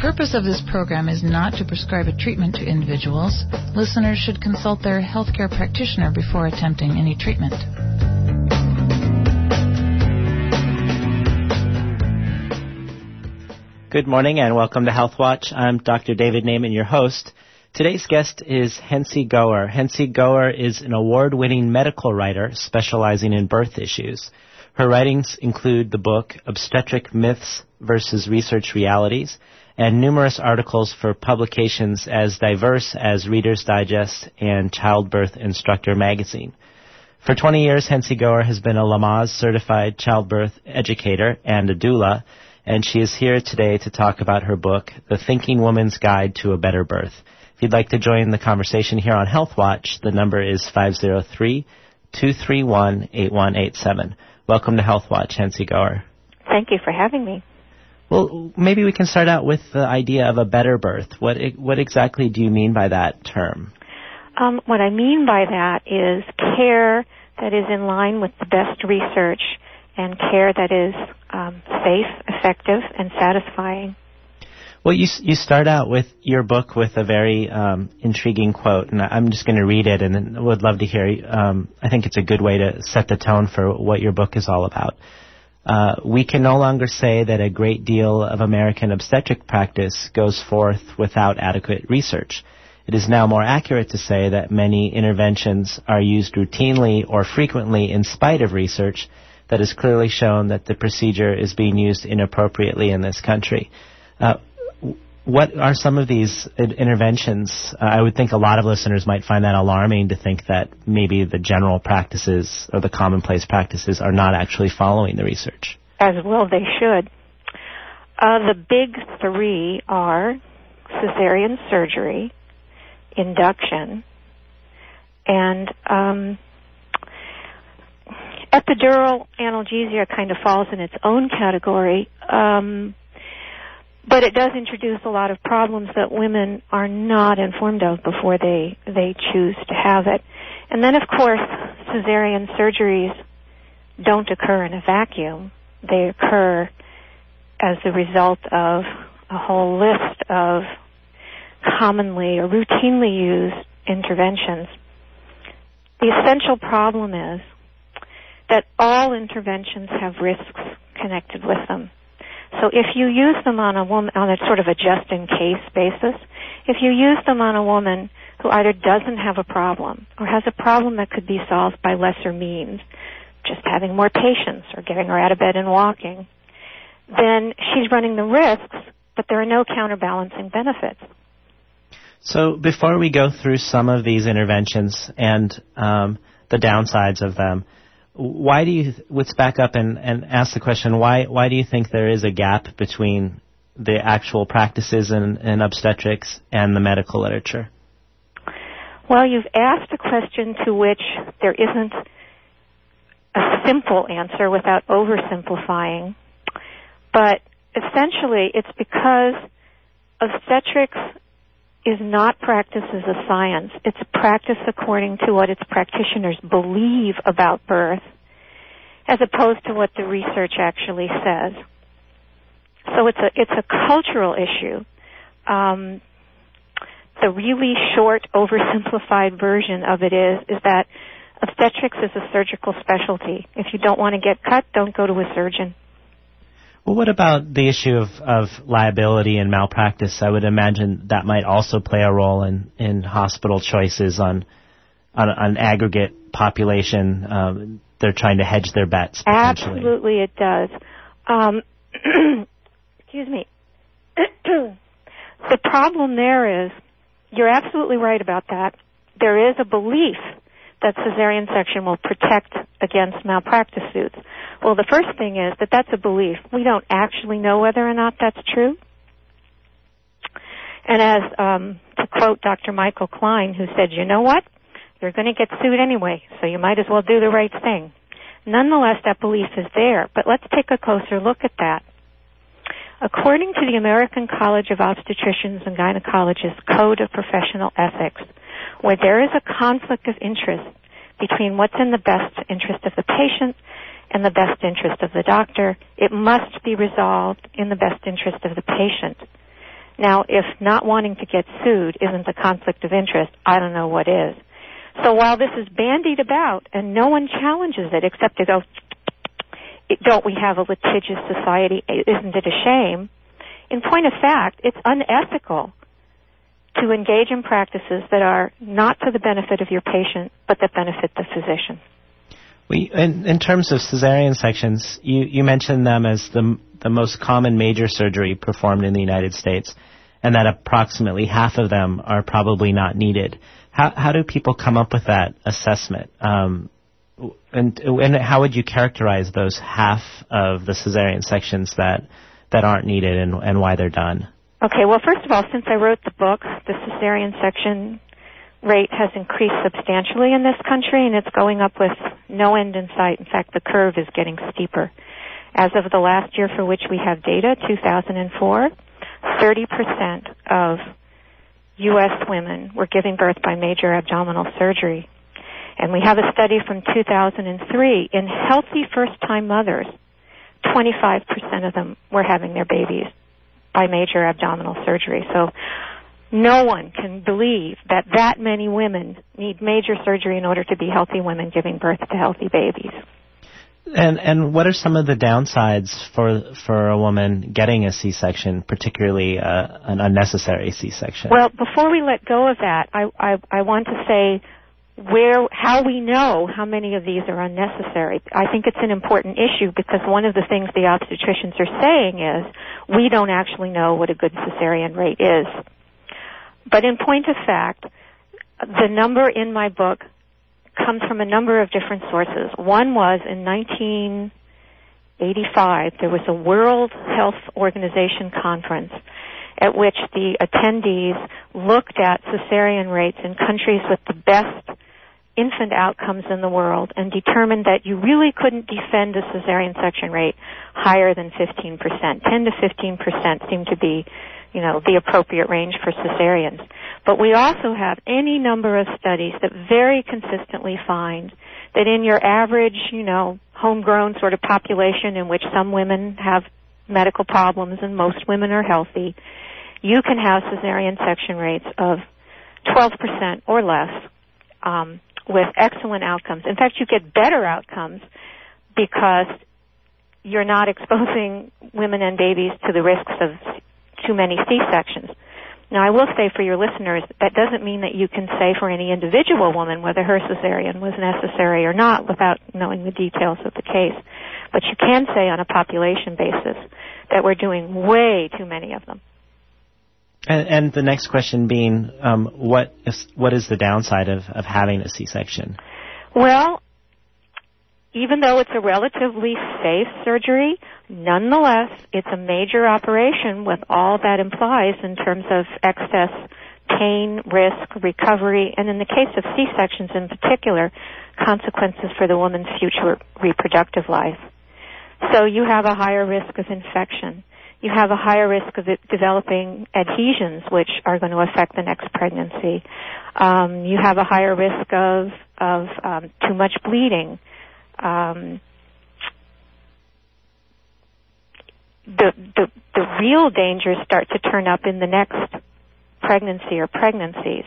purpose of this program is not to prescribe a treatment to individuals. Listeners should consult their healthcare practitioner before attempting any treatment. Good morning and welcome to Health Watch. I'm Dr. David Naiman, your host. Today's guest is Hensie Goer. Hensie Goer is an award-winning medical writer specializing in birth issues. Her writings include the book Obstetric Myths versus Research Realities and numerous articles for publications as diverse as Reader's Digest and Childbirth Instructor magazine. For 20 years, Hensie Goer has been a Lamaze certified childbirth educator and a doula, and she is here today to talk about her book, The Thinking Woman's Guide to a Better Birth. If you'd like to join the conversation here on Health Watch, the number is 503-231-8187. Welcome to Health Watch, Hensie Goer. Thank you for having me. Well, maybe we can start out with the idea of a better birth. What exactly do you mean by that term? What I mean by that is care that is in line with the best research and care that is safe, effective, and satisfying. Well, you start out with your book with a very intriguing quote, and I'm just going to read it, and would love to hear. I think it's a good way to set the tone for what your book is all about. We can no longer say that a great deal of American obstetric practice goes forth without adequate research. It is now more accurate to say that many interventions are used routinely or frequently in spite of research that has clearly shown that the procedure is being used inappropriately in this country. What are some of these interventions? I would think a lot of listeners might find that alarming to think that maybe the general practices or the commonplace practices are not actually following the research. As well they should. The big three are cesarean surgery, induction, and epidural analgesia kind of falls in its own category, but it does introduce a lot of problems that women are not informed of before they choose to have it. And then, of course, cesarean surgeries don't occur in a vacuum. They occur as a result of a whole list of commonly or routinely used interventions. The essential problem is that all interventions have risks connected with them. So if you use them on a woman on a sort of a just-in-case basis, if you use them on a woman who either doesn't have a problem or has a problem that could be solved by lesser means, just having more patience or getting her out of bed and walking, then she's running the risks, but there are no counterbalancing benefits. So before we go through some of these interventions and the downsides of them, let's back up and ask the question, why do you think there is a gap between the actual practices in obstetrics and the medical literature? Well, you've asked a question to which there isn't a simple answer without oversimplifying, but essentially it's because obstetrics is not practiced as a science. It's practiced according to what its practitioners believe about birth, as opposed to what the research actually says. So it's a cultural issue. The really short, oversimplified version of it is that obstetrics is a surgical specialty. If you don't want to get cut, don't go to a surgeon. Well, what about the issue of liability and malpractice? I would imagine that might also play a role in hospital choices on an aggregate population. They're trying to hedge their bets, potentially. Absolutely, it does. Excuse me. The problem there is, you're absolutely right about that. There is a belief that cesarean section will protect against malpractice suits. Well, the first thing is that that's a belief. We don't actually know whether or not that's true. And as, to quote Dr. Michael Klein, who said, you know what? You're going to get sued anyway, so you might as well do the right thing. Nonetheless, that belief is there, but let's take a closer look at that. According to the American College of Obstetricians and Gynecologists Code of Professional Ethics, where there is a conflict of interest between what's in the best interest of the patient and the best interest of the doctor, it must be resolved in the best interest of the patient. Now, if not wanting to get sued isn't a conflict of interest, I don't know what is. So while this is bandied about and no one challenges it except to go, don't we have a litigious society? Isn't it a shame? In point of fact, it's unethical to engage in practices that are not to the benefit of your patient, but that benefit the physician. In terms of cesarean sections, you mentioned them as the most common major surgery performed in the United States, and that approximately half of them are probably not needed. How do people come up with that assessment? And how would you characterize those half of the cesarean sections that aren't needed and why they're done? Okay, well, first of all, since I wrote the book, the cesarean section rate has increased substantially in this country, and it's going up with no end in sight. In fact, the curve is getting steeper. As of the last year for which we have data, 2004, 30% of U.S. women were giving birth by major abdominal surgery. And we have a study from 2003. In healthy first-time mothers, 25% of them were having their babies by major abdominal surgery. So no one can believe that many women need major surgery in order to be healthy women giving birth to healthy babies. And what are some of the downsides for a woman getting a C-section, particularly an unnecessary C-section? Well, before we let go of that, I want to say how we know how many of these are unnecessary. I think it's an important issue because one of the things the obstetricians are saying is we don't actually know what a good cesarean rate is. But in point of fact, the number in my book comes from a number of different sources. One was in 1985, there was a World Health Organization conference at which the attendees looked at cesarean rates in countries with the best infant outcomes in the world and determined that you really couldn't defend a cesarean section rate higher than 15%. 10 to 15% seemed to be, the appropriate range for cesareans. But we also have any number of studies that very consistently find that in your average, homegrown sort of population in which some women have medical problems and most women are healthy, you can have cesarean section rates of 12% or less with excellent outcomes. In fact, you get better outcomes because you're not exposing women and babies to the risks of too many C-sections. Now, I will say for your listeners, that doesn't mean that you can say for any individual woman whether her cesarean was necessary or not without knowing the details of the case. But you can say on a population basis that we're doing way too many of them. And the next question being, what is the downside of having a C-section? Well, even though it's a relatively safe surgery, nonetheless, it's a major operation with all that implies in terms of excess pain, risk, recovery, and in the case of C-sections in particular, consequences for the woman's future reproductive life. So you have a higher risk of infection. You have a higher risk of it developing adhesions, which are going to affect the next pregnancy. You have a higher risk of too much bleeding. The real dangers start to turn up in the next pregnancy or pregnancies,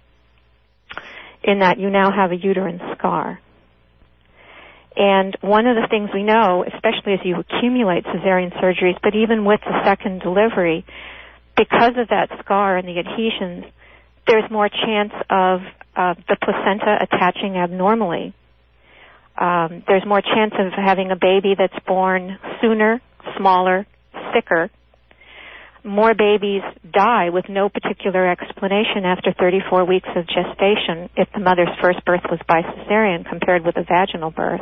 in that you now have a uterine scar. And one of the things we know, especially as you accumulate cesarean surgeries, but even with the second delivery, because of that scar and the adhesions, there's more chance of the placenta attaching abnormally. There's more chance of having a baby that's born sooner, smaller, sicker. More babies die with no particular explanation after 34 weeks of gestation if the mother's first birth was by cesarean compared with a vaginal birth.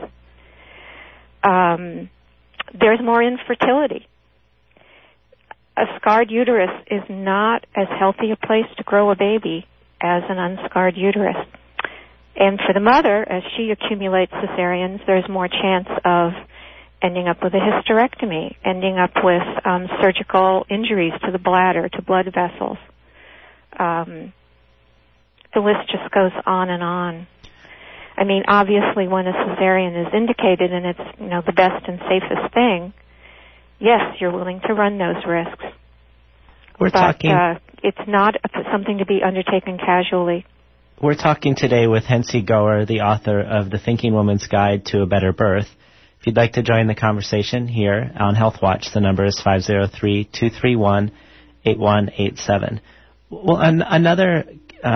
There's more infertility. A scarred uterus is not as healthy a place to grow a baby as an unscarred uterus. And for the mother, as she accumulates cesareans, there's more chance of ending up with a hysterectomy, ending up with surgical injuries to the bladder, to blood vessels. The list just goes on and on. I mean, obviously, when a cesarean is indicated and it's, the best and safest thing, yes, you're willing to run those risks. It's not something to be undertaken casually. We're talking today with Hensie Goer, the author of The Thinking Woman's Guide to a Better Birth. If you'd like to join the conversation here on Health Watch, the number is 503-231-8187. Well, another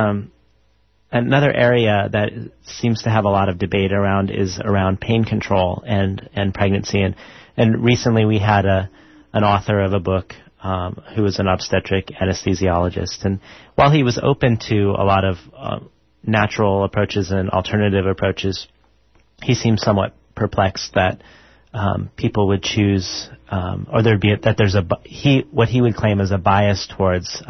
area that seems to have a lot of debate around is around pain control and pregnancy. And recently we had an author of a book who was an obstetric anesthesiologist. And while he was open to a lot of natural approaches and alternative approaches, he seemed somewhat perplexed that people would choose, or there'd be what he would claim as a bias towards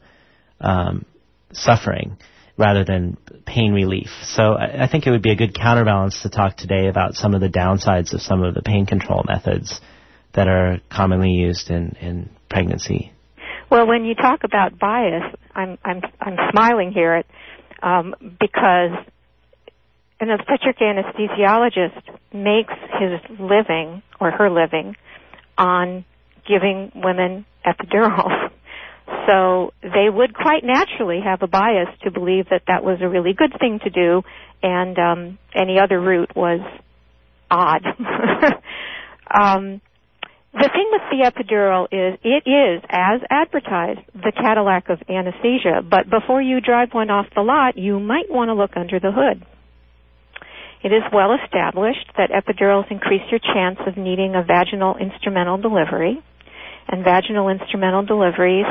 suffering rather than pain relief. So I think it would be a good counterbalance to talk today about some of the downsides of some of the pain control methods that are commonly used in pregnancy. Well, when you talk about bias, I'm smiling here because an obstetric anesthesiologist makes his living or her living on giving women epidurals. So they would quite naturally have a bias to believe that that was a really good thing to do, and any other route was odd. The thing with the epidural is it is, as advertised, the Cadillac of anesthesia. But before you drive one off the lot, you might want to look under the hood. It is well established that epidurals increase your chance of needing a vaginal instrumental delivery, and vaginal instrumental deliveries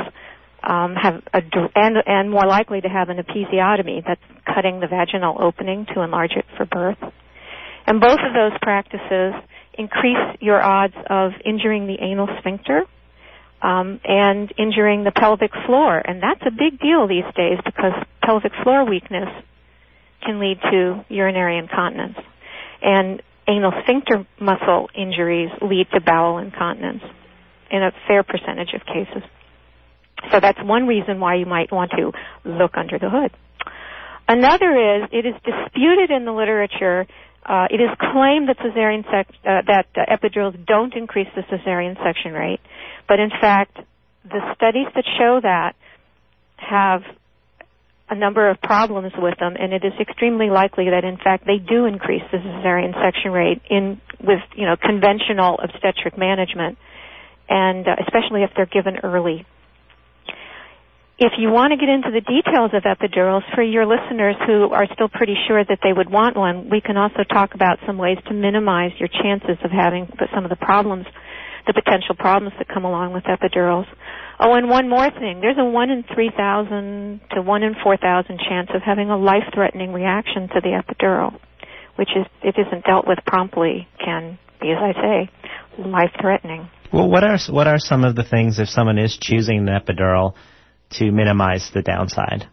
and more likely to have an episiotomy, that's cutting the vaginal opening to enlarge it for birth. And both of those practices increase your odds of injuring the anal sphincter and injuring the pelvic floor. And that's a big deal these days because pelvic floor weakness can lead to urinary incontinence. And anal sphincter muscle injuries lead to bowel incontinence in a fair percentage of cases. So that's one reason why you might want to look under the hood. Another is, it is disputed in the literature. It is claimed that epidurals don't increase the cesarean section rate, but in fact, the studies that show that have a number of problems with them, and it is extremely likely that in fact they do increase the cesarean section rate with conventional obstetric management, and especially if they're given early. If you want to get into the details of epidurals, for your listeners who are still pretty sure that they would want one, we can also talk about some ways to minimize your chances of having some of the potential problems that come along with epidurals. Oh, and one more thing. There's a 1 in 3,000 to 1 in 4,000 chance of having a life-threatening reaction to the epidural, which is, if it isn't dealt with promptly, can be, as I say, life-threatening. Well, what are some of the things, if someone is choosing the epidural, to minimize the downside?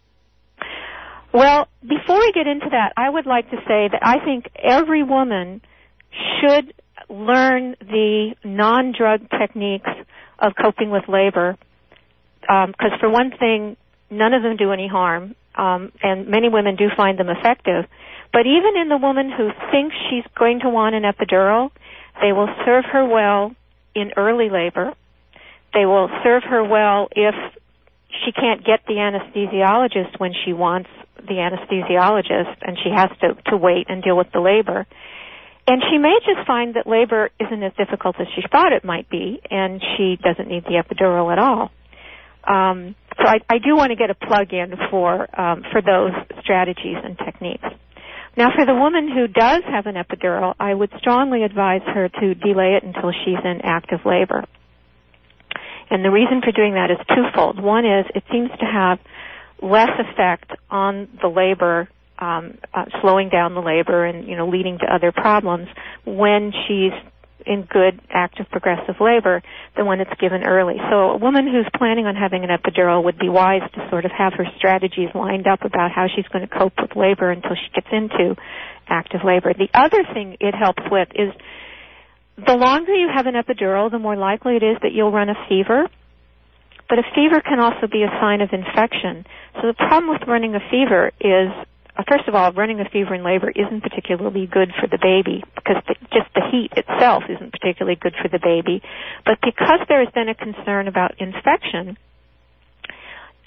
Well, before we get into that, I would like to say that I think every woman should learn the non-drug techniques of coping with labor, because for one thing, none of them do any harm, and many women do find them effective. But even in the woman who thinks she's going to want an epidural, they will serve her well in early labor. They will serve her well if she can't get the anesthesiologist when she wants the anesthesiologist, and she has to wait and deal with the labor. And she may just find that labor isn't as difficult as she thought it might be, and she doesn't need the epidural at all. So I do want to get a plug in for those strategies and techniques. Now, for the woman who does have an epidural, I would strongly advise her to delay it until she's in active labor. And the reason for doing that is twofold. One is it seems to have less effect on the labor, slowing down the labor and, leading to other problems when she's in good, active, progressive labor than when it's given early. So a woman who's planning on having an epidural would be wise to sort of have her strategies lined up about how she's going to cope with labor until she gets into active labor. The other thing it helps with is the longer you have an epidural, the more likely it is that you'll run a fever. But a fever can also be a sign of infection. So the problem with running a fever is, first of all, running a fever in labor isn't particularly good for the baby because just the heat itself isn't particularly good for the baby. But because there has been a concern about infection,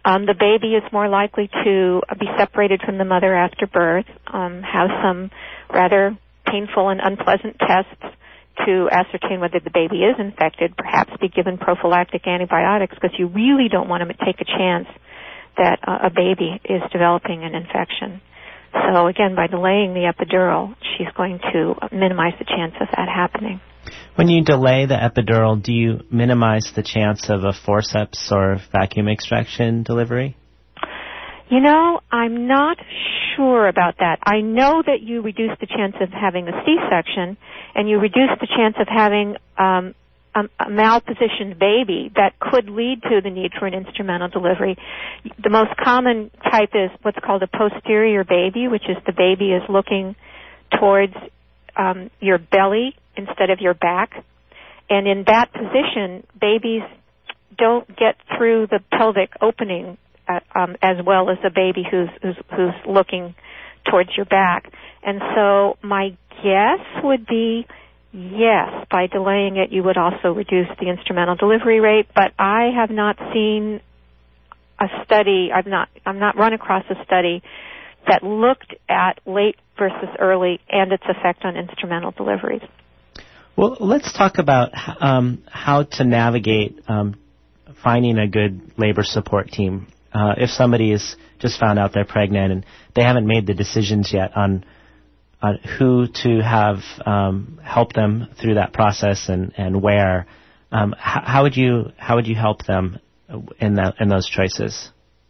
The baby is more likely to be separated from the mother after birth, have some rather painful and unpleasant tests to ascertain whether the baby is infected, perhaps be given prophylactic antibiotics, because you really don't want to take a chance that a baby is developing an infection. So again, by delaying the epidural, she's going to minimize the chance of that happening. When you delay the epidural, do you minimize the chance of a forceps or vacuum extraction delivery? You know, I'm not sure about that. I know that you reduce the chance of having a C-section, and you reduce the chance of having a malpositioned baby that could lead to the need for an instrumental delivery. The most common type is what's called a posterior baby, which is the baby is looking towards your belly instead of your back. And in that position, babies don't get through the pelvic opening as well as a baby who's looking towards your back. And so my guess would be, yes, by delaying it, you would also reduce the instrumental delivery rate. But I have not seen a study. I've not run across a study that looked at late versus early and its effect on instrumental deliveries. Well, let's talk about how to navigate finding a good labor support team. If somebody is just found out they're pregnant and they haven't made the decisions yet on who to have help them through that process and where, how would you help them in those choices?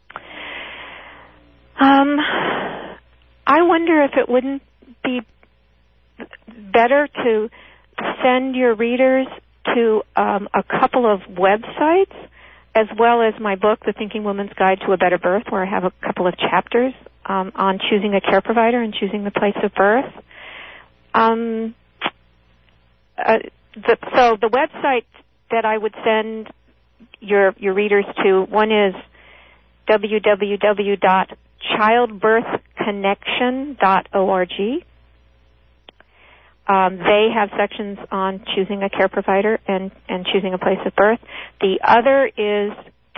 I wonder if it wouldn't be better to send your readers to a couple of websites, as well as my book, The Thinking Woman's Guide to a Better Birth, where I have a couple of chapters on choosing a care provider and choosing the place of birth. So the website that I would send your readers to, one is www.childbirthconnection.org. They have sections on choosing a care provider and choosing a place of birth. The other is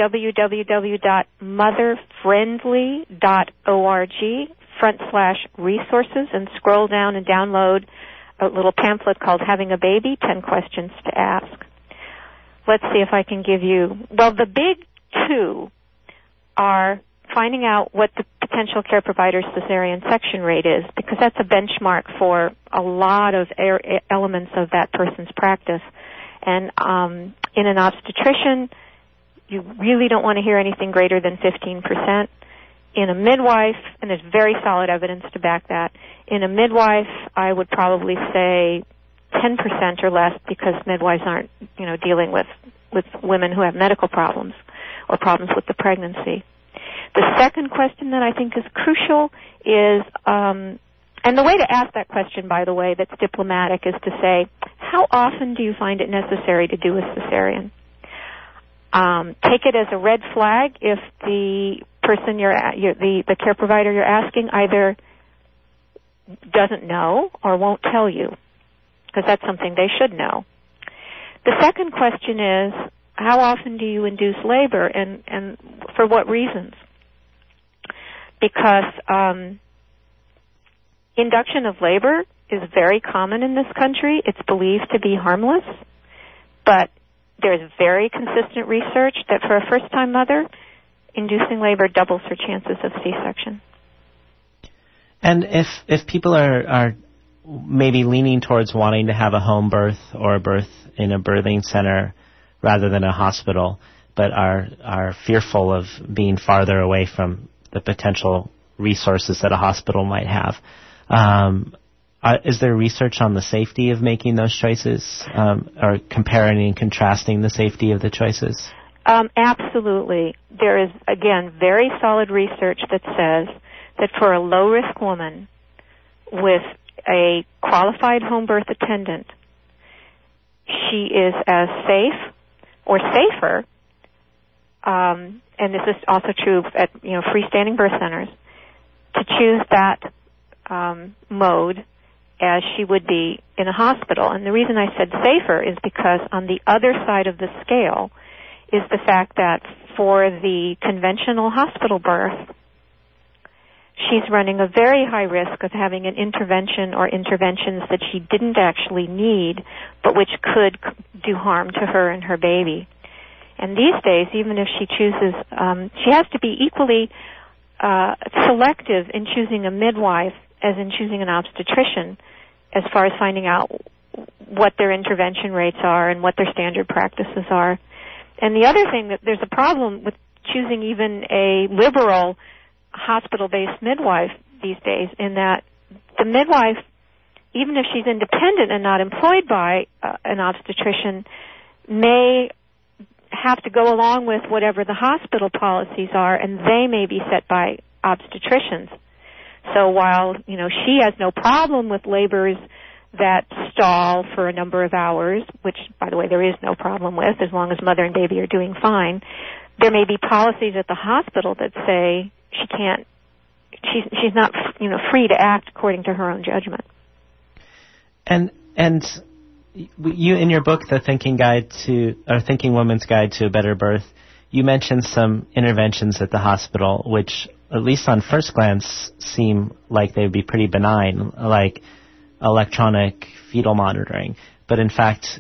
www.motherfriendly.org/resources, and scroll down and download a little pamphlet called Having a Baby, 10 Questions to Ask. Let's see if I can give you, well, the big two are finding out what the potential care provider's cesarean section rate is, because that's a benchmark for a lot of elements of that person's practice. And in an obstetrician, you really don't want to hear anything greater than 15%. In a midwife, and there's very solid evidence to back that, in a midwife, I would probably say 10% or less, because midwives aren't, dealing with women who have medical problems or problems with the pregnancy. The second question that I think is crucial is, and the way to ask that question, by the way, that's diplomatic, is to say, how often do you find it necessary to do a cesarean? Take it as a red flag if the person the care provider you're asking either doesn't know or won't tell you, because that's something they should know. The second question is, how often do you induce labor, and for what reasons? Because induction of labor is very common in this country. It's believed to be harmless, but there's very consistent research that for a first-time mother, inducing labor doubles her chances of C-section. And if people are maybe leaning towards wanting to have a home birth or a birth in a birthing center rather than a hospital, but are fearful of being farther away from the potential resources that a hospital might have, is there research on the safety of making those choices, or comparing and contrasting the safety of the choices? Absolutely. There is, again, very solid research that says that for a low-risk woman with a qualified home birth attendant, she is as safe or safer, and this is also true at freestanding birth centers, to choose that mode as she would be in a hospital. And the reason I said safer is because on the other side of the scale is the fact that for the conventional hospital birth, she's running a very high risk of having an intervention or interventions that she didn't actually need, but which could do harm to her and her baby. And these days, even if she chooses, she has to be equally selective in choosing a midwife as in choosing an obstetrician, as far as finding out what their intervention rates are and what their standard practices are. And the other thing, that there's a problem with choosing even a liberal hospital-based midwife these days, in that the midwife, even if she's independent and not employed by an obstetrician, may have to go along with whatever the hospital policies are, and they may be set by obstetricians. So while, she has no problem with labors that stall for a number of hours, which, by the way, there is no problem with as long as mother and baby are doing fine, there may be policies at the hospital that say she's not, free to act according to her own judgment. And you, in your book, The Thinking Woman's Guide to a Better Birth, you mentioned some interventions at the hospital, which, at least on first glance, seem like they would be pretty benign, like electronic fetal monitoring. But in fact,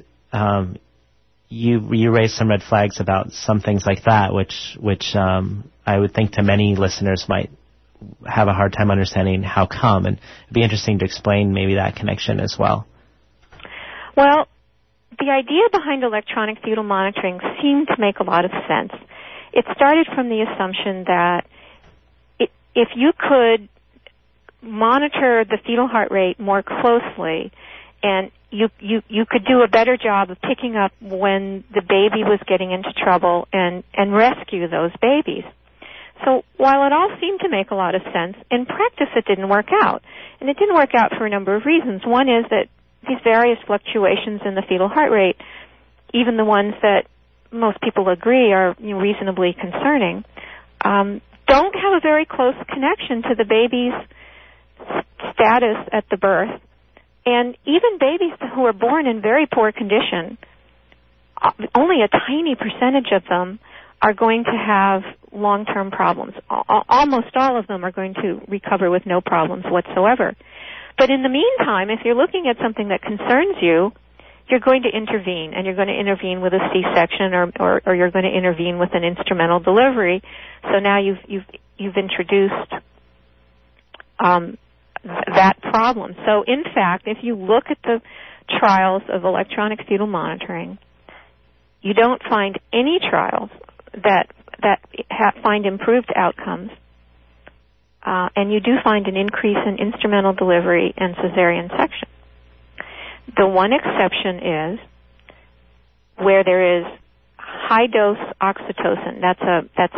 you raised some red flags about some things like that, which I would think to many listeners might have a hard time understanding how come, and it'd be interesting to explain maybe that connection as well. Well, the idea behind electronic fetal monitoring seemed to make a lot of sense. It started from the assumption that if you could monitor the fetal heart rate more closely, and you could do a better job of picking up when the baby was getting into trouble and rescue those babies. So while it all seemed to make a lot of sense, in practice it didn't work out. And it didn't work out for a number of reasons. One is that these various fluctuations in the fetal heart rate, even the ones that most people agree are reasonably concerning, don't have a very close connection to the baby's status at the birth. And even babies who are born in very poor condition, only a tiny percentage of them are going to have long-term problems. Almost all of them are going to recover with no problems whatsoever. But in the meantime, if you're looking at something that concerns you, you're going to intervene, and you're going to intervene with a C-section, or you're going to intervene with an instrumental delivery. So now you've introduced that problem. So in fact, if you look at the trials of electronic fetal monitoring, you don't find any trials that find improved outcomes, and you do find an increase in instrumental delivery and cesarean section. The one exception is where there is high dose oxytocin. That's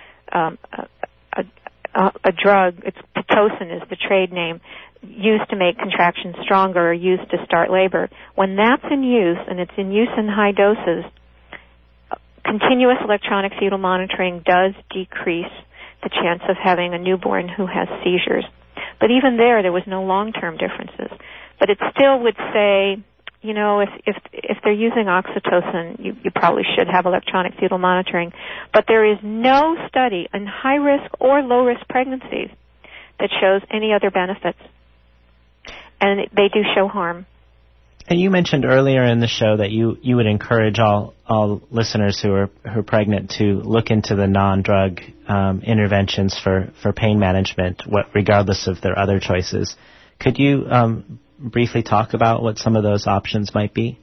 a drug. It's Pitocin is the trade name, used to make contractions stronger or used to start labor. When that's in use, and it's in use in high doses, continuous electronic fetal monitoring does decrease the chance of having a newborn who has seizures. But even there was no long-term differences. But it still would say, if they're using oxytocin, you probably should have electronic fetal monitoring. But there is no study in high-risk or low-risk pregnancies that shows any other benefits. And they do show harm. And you mentioned earlier in the show that you would encourage all listeners who are pregnant to look into the non-drug interventions for pain management, regardless of their other choices. Could you briefly talk about what some of those options might be?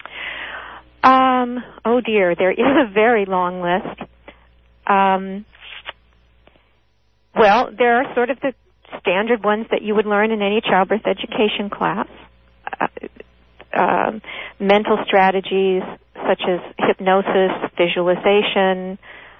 Oh dear, there is a very long list. Well, there are sort of the standard ones that you would learn in any childbirth education class. Mental strategies such as hypnosis, visualization,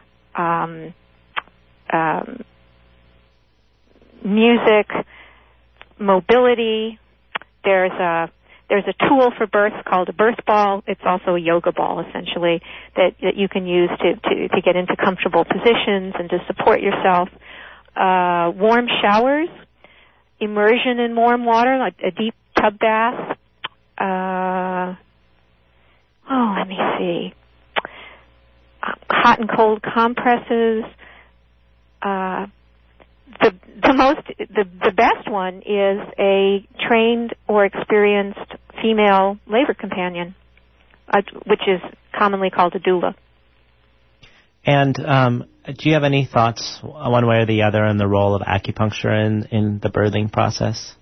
music, mobility. There's a tool for birth called a birth ball. It's also a yoga ball, essentially, that you can use to get into comfortable positions and to support yourself. Warm showers, immersion in warm water, like a deep tub bath. Let me see. hot and cold compresses. The best one is a trained or experienced female labor companion, which is commonly called a doula. And do you have any thoughts, one way or the other, on the role of acupuncture in the birthing process?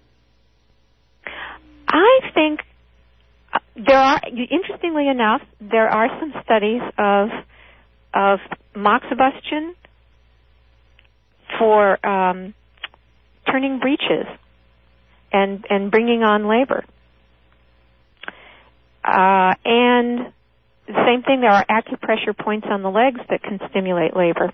I think there are, interestingly enough, there are some studies of moxibustion for turning breaches and bringing on labor. And the same thing, there are acupressure points on the legs that can stimulate labor.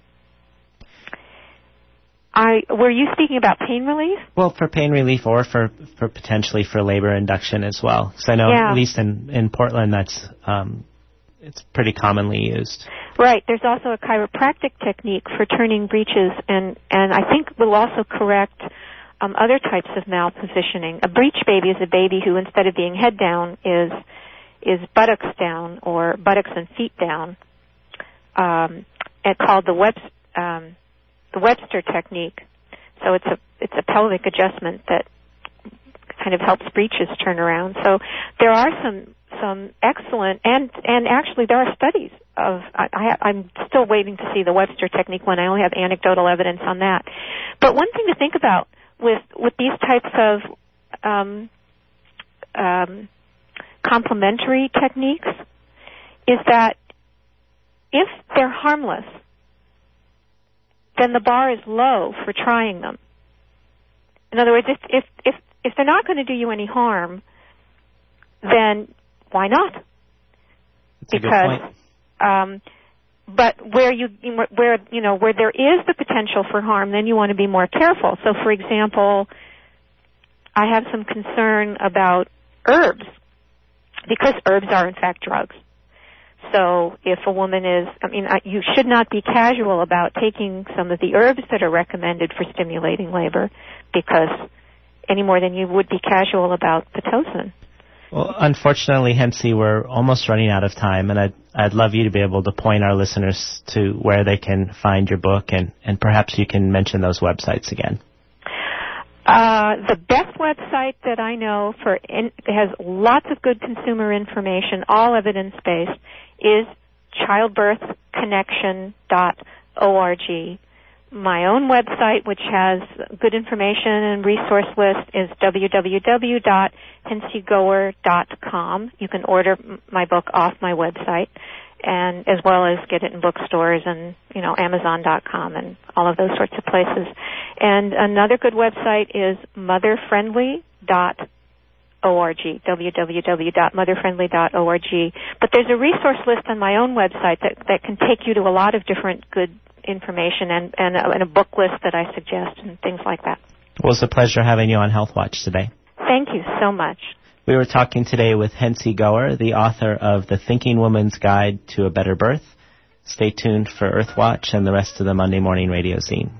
Were you speaking about pain relief? Well, for pain relief or for potentially for labor induction as well. Because I know, at least in Portland, that's it's pretty commonly used. Right. There's also a chiropractic technique for turning breaches, and I think will also correct other types of malpositioning. A breech baby is a baby who, instead of being head down, is buttocks down or buttocks and feet down, and called the Webster technique. So it's a pelvic adjustment that kind of helps breeches turn around. So there are some excellent, and actually there are studies of, I'm still waiting to see the Webster technique one. I only have anecdotal evidence on that. But one thing to think about with these types of complementary techniques is that if they're harmless, then the bar is low for trying them. In other words, if they're not going to do you any harm, then why not? That's a good point. But where there is the potential for harm, then you want to be more careful. So, for example, I have some concern about herbs, because herbs are in fact drugs. So if a woman you should not be casual about taking some of the herbs that are recommended for stimulating labor, because any more than you would be casual about Pitocin. Well, unfortunately, Hensie, we're almost running out of time, and I'd love you to be able to point our listeners to where they can find your book, and perhaps you can mention those websites again. The best website that I know has lots of good consumer information, all evidence-based, is childbirthconnection.org. My own website, which has good information and resource list, is www.hensiegoer.com. You can order my book off my website, and as well as get it in bookstores and Amazon.com and all of those sorts of places. And another good website is motherfriendly.org, www.motherfriendly.org. But there's a resource list on my own website that can take you to a lot of different good information and a book list that I suggest and things like that. Well, it's a pleasure having you on Health Watch today. Thank you so much. We were talking today with Hensie Goer, the author of The Thinking Woman's Guide to a Better Birth. Stay tuned for Earthwatch and the rest of the Monday Morning Radio Zine.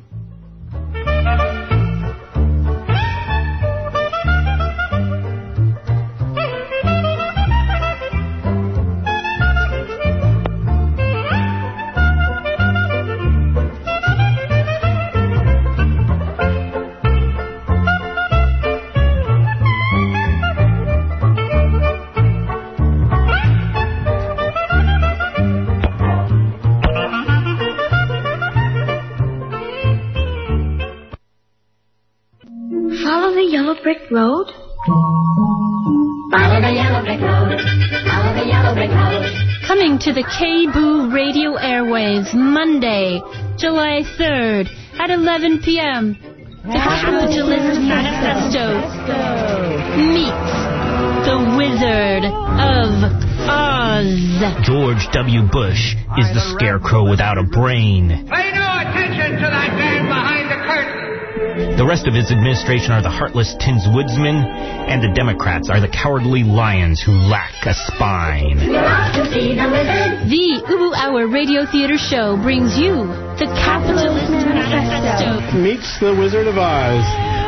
Brick road? Follow the yellow brick road. Follow the yellow brick road. Coming to the KBOO Radio Airwaves Monday, July 3rd at 11 p.m. The Capitalist Manifesto meets the Wizard of Oz. George W. Bush is the scarecrow without a brain. Pay no attention to that man behind the curtain. The rest of his administration are the heartless Tins Woodsmen, and the Democrats are the cowardly lions who lack a spine. The Ubu Hour Radio Theater Show brings you the Capitalist Manifesto meets the Wizard of Oz.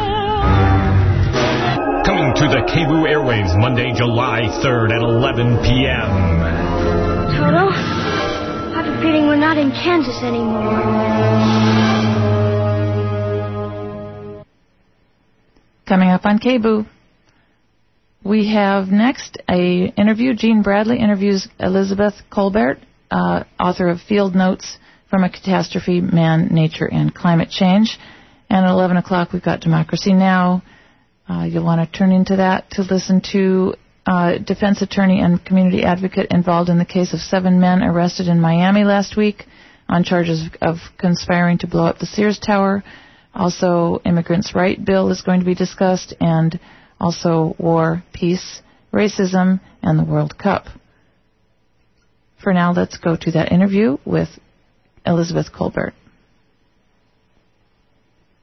Coming to the KBOO Airwaves Monday, July 3rd at 11 p.m. Toto, I've been feeling in Kansas anymore. Coming up on KBOO, we have next a interview. Gene Bradley interviews Elizabeth Kolbert, author of Field Notes from a Catastrophe, Man, Nature, and Climate Change. And at 11 o'clock, we've got Democracy Now! You'll want to turn into that to listen to defense attorney and community advocate involved in the case of 7 men arrested in Miami last week on charges of conspiring to blow up the Sears Tower. Also, immigrants' right bill is going to be discussed, and also war, peace, racism, and the World Cup. For now, let's go to that interview with Elizabeth Kolbert.